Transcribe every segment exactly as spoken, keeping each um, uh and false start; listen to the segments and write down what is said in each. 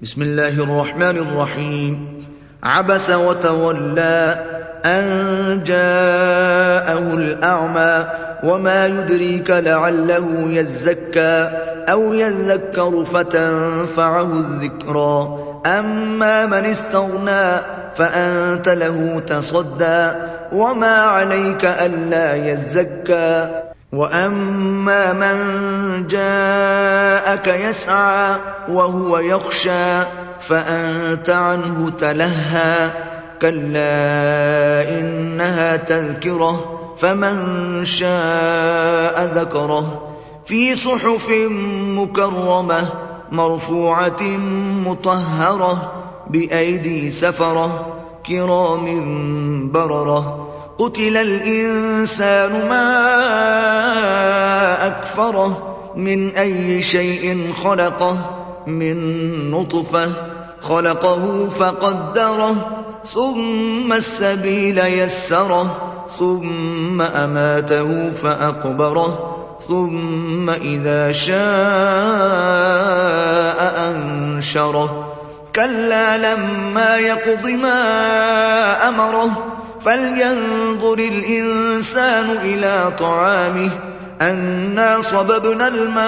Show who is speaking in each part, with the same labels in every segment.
Speaker 1: بسم الله الرحمن الرحيم. عبس وتولى أن جاءه الأعمى وما يدريك لعله يزكى أو يذكر فتنفعه الذكرى. أما من استغنى فأنت له تصدى وما عليك ألا يزكى. وأما من جاءك يسعى وهو يخشى فأنت عنه تلهى. كلا إنها تذكرة فمن شاء ذكره في صحف مكرمة مرفوعة مطهرة بأيدي سفرة كرام بررة. قتل الإنسان ما أكفره من أي شيء خلقه من نطفة خلقه فقدره ثم السبيل يسره ثم أماته فأقبره ثم إذا شاء أنشره. كلا لما يقض ما أمره فلينظر الإنسان إلى طعامه أنا صببنا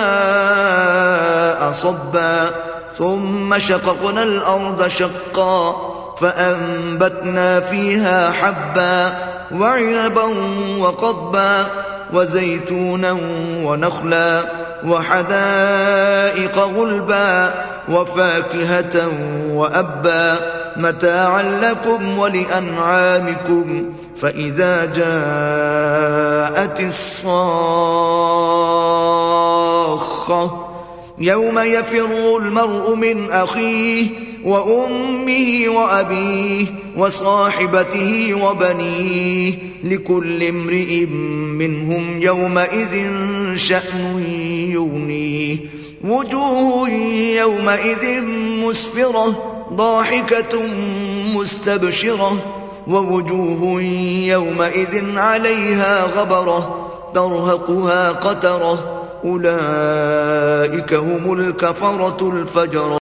Speaker 1: الماء صبا ثم شققنا الأرض شقا فأنبتنا فيها حبا وعنبا وقضبا وزيتونا ونخلا وحدائق غلبا وفاكهة وأبا متاعا لكم ولأنعامكم. فإذا جاءت الصاخة يوم يفر المرء من أخيه وأمه وأبيه وصاحبته وبنيه لكل امرئ منهم يومئذ شأن يغنيه. وجوه يومئذ مسفرة ضاحكة مستبشرة ووجوه يومئذ عليها غبرة ترهقها قترة أولئك هم الكفرة الفجرة.